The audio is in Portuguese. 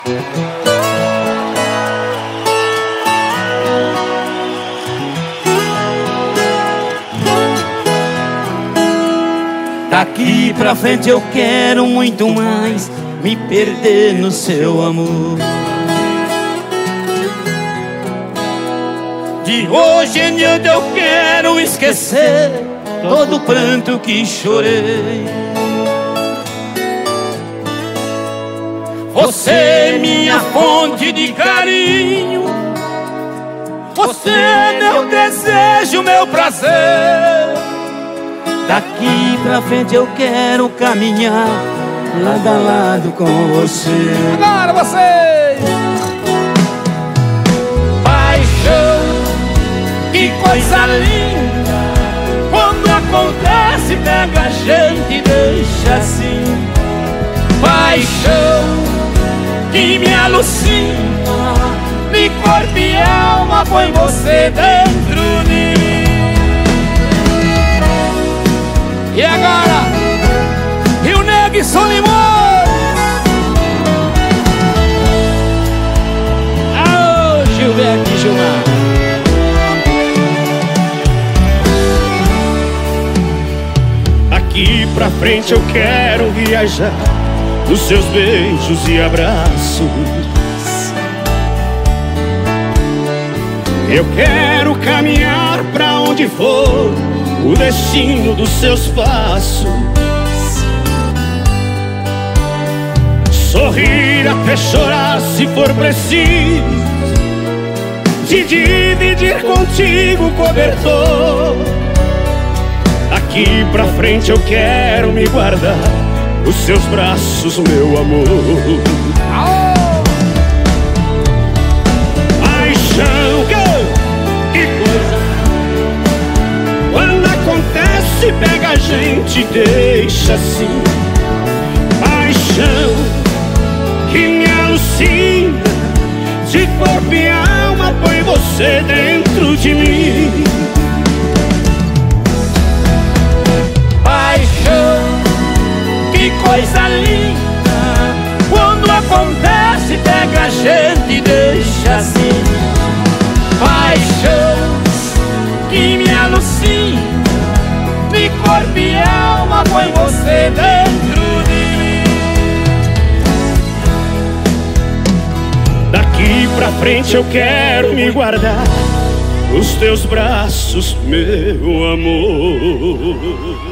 Daqui pra frente eu quero muito mais me perder no seu amor. De hoje em diante eu quero esquecer todo o pranto que chorei. Você é minha fonte de carinho, você é meu desejo, meu prazer. Daqui pra frente eu quero caminhar lado a lado com você. Agora vocês! Paixão, que coisa linda, quando acontece pega a gente e deixa assim. Paixão, que me alucina, de corpo e alma põe você dentro de mim. E agora, Rio Negro e Solimões. Aô, Gilberto e Gilmar. Daqui pra frente eu quero viajar nos seus beijos e abraços. Eu quero caminhar pra onde for o destino dos seus passos. Sorrir até chorar se for preciso, de dividir contigo o cobertor. Daqui pra frente eu quero me guardar nos seus braços, meu amor. Paixão, que coisa, quando acontece pega a gente e deixa assim. Paixão, que me alucina, de corpo e alma põe você dentro de mim. Paixão, que coisa linda, quando acontece pega a gente e deixa assim. Paixão, que me alucina, de corpo e alma põe você dentro de mim. Daqui pra frente eu quero me guardar nos teus braços, meu amor.